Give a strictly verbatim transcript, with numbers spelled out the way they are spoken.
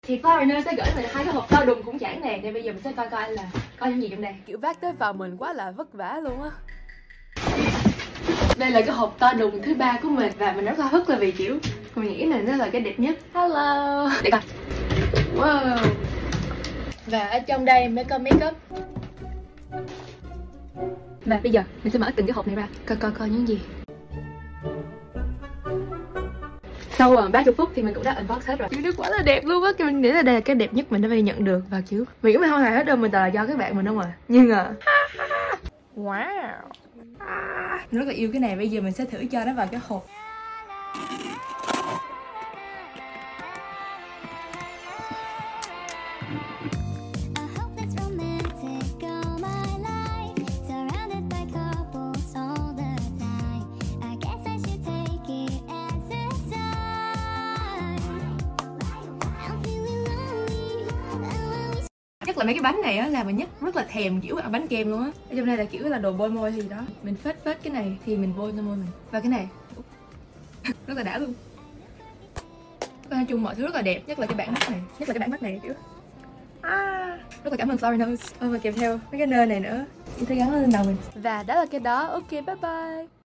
Thì Foreigner sẽ gửi mình hai cái hộp to đùng cũng chẳng nè, nên bây giờ mình sẽ coi coi là có những gì trong đây. Kiểu vác tới vào mình quá là vất vả luôn á. Đây là cái hộp to đùng thứ ba của mình và mình rất là hức là vì kiểu mình nghĩ là nó là cái đẹp nhất. Hello. Để coi. Wow. Và ở trong đây mới có makeup. Và bây giờ mình sẽ mở từng cái hộp này ra, coi coi coi những gì. Sau uh, ba mươi phút thì mình cũng đã unbox hết rồi. Kiểu nó quá là đẹp luôn á, mình nghĩ là đây là cái đẹp nhất mình đã bao giờ nhận được. Và kiểu mình cũng không hề hết đâu, mình toàn là do các bạn mình không à. Nhưng mà wow, mình rất là yêu cái này. Bây giờ mình sẽ thử cho nó vào cái hộp. Chắc là mấy cái bánh này á là mình nhất rất là thèm kiểu ăn bánh kem luôn á. Ở trong đây là kiểu là đồ bôi môi gì đó. Mình phết phết cái này thì mình bôi lên môi mình. Và cái này rất là đã luôn. Nói chung mọi thứ rất là đẹp, nhất là cái bản mắt này, nhất là cái bản mắt này kiểu à, rất là cảm ơn Foreigner. Và kèm theo mấy cái nơ này nữa, mình sẽ gắn lên đầu mình. Và đó là cái đó. Ok, bye bye.